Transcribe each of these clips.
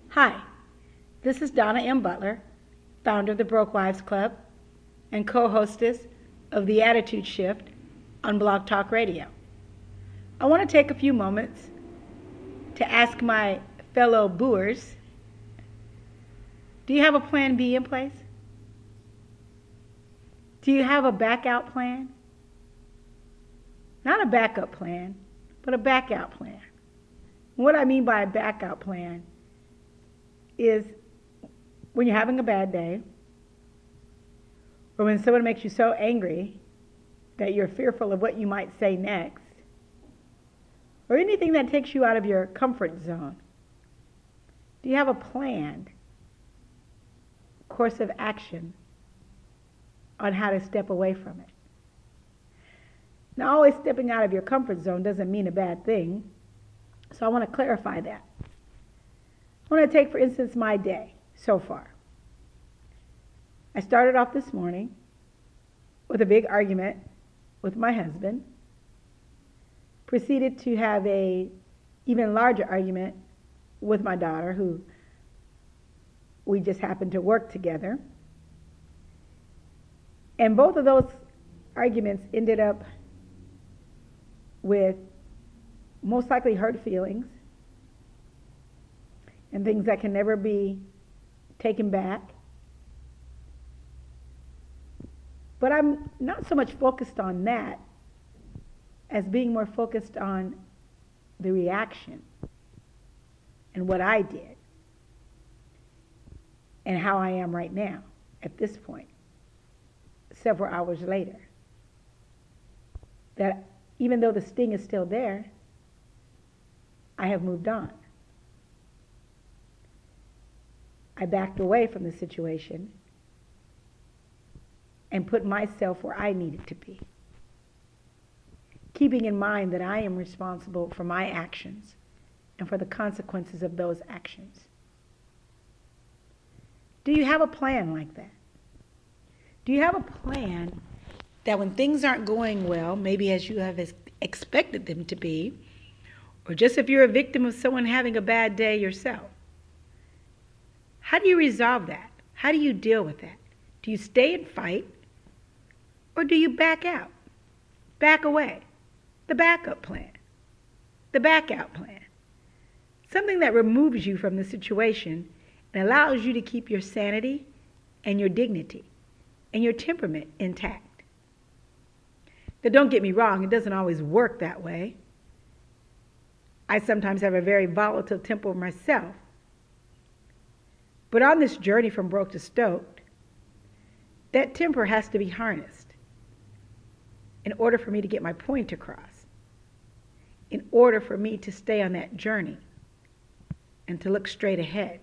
Hi, this is Donna M. Butler, founder of the Broke Wives Club and co-hostess of The Attitude Shift on Blog Talk Radio. I want to take a few moments to ask my fellow booers, do you have a plan B in place? Do you have a back-out plan? Not a backup plan, but a back-out plan. What I mean by a back-out plan is when you're having a bad day, or when someone makes you so angry that you're fearful of what you might say next, or anything that takes you out of your comfort zone. Do you have a planned course of action on how to step away from it? Now, always stepping out of your comfort zone doesn't mean a bad thing, so I want to clarify that. I want to take, for instance, my day so far. I started off this morning with a big argument with my husband, proceeded to have a even larger argument with my daughter, who we just happened to work together. And both of those arguments ended up with most likely hurt feelings and things that can never be taken back. But I'm not so much focused on that as being more focused on the reaction and what I did and how I am right now at this point, several hours later. That even though the sting is still there, I have moved on. I backed away from the situation and put myself where I needed to be, keeping in mind that I am responsible for my actions and for the consequences of those actions. Do you have a plan like that? Do you have a plan that when things aren't going well, maybe as you have expected them to be, or just if you're a victim of someone having a bad day yourself, how do you resolve that? How do you deal with that? Do you stay and fight, or do you back out, back away? The backup plan, the back-out plan. Something that removes you from the situation and allows you to keep your sanity and your dignity and your temperament intact. Now, don't get me wrong, it doesn't always work that way. I sometimes have a very volatile temper myself. But on this journey from broke to stoked, that temper has to be harnessed in order for me to get my point across, in order for me to stay on that journey and to look straight ahead.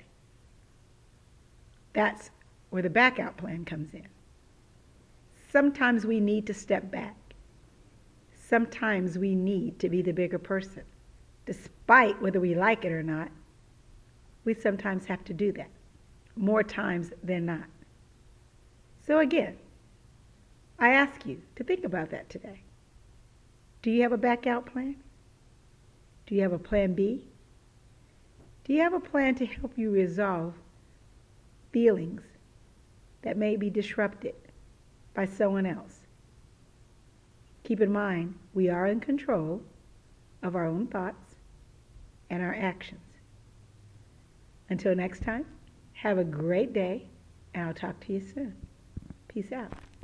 That's where the back-out plan comes in. Sometimes we need to step back. Sometimes we need to be the bigger person. Despite whether we like it or not, we sometimes have to do that, more times than not. So again, I ask you to think about that today. Do you have a back-out plan? Do you have a plan B? Do you have a plan to help you resolve feelings that may be disrupted by someone else? Keep in mind, we are in control of our own thoughts and our actions. Until next time, have a great day, and I'll talk to you soon. Peace out.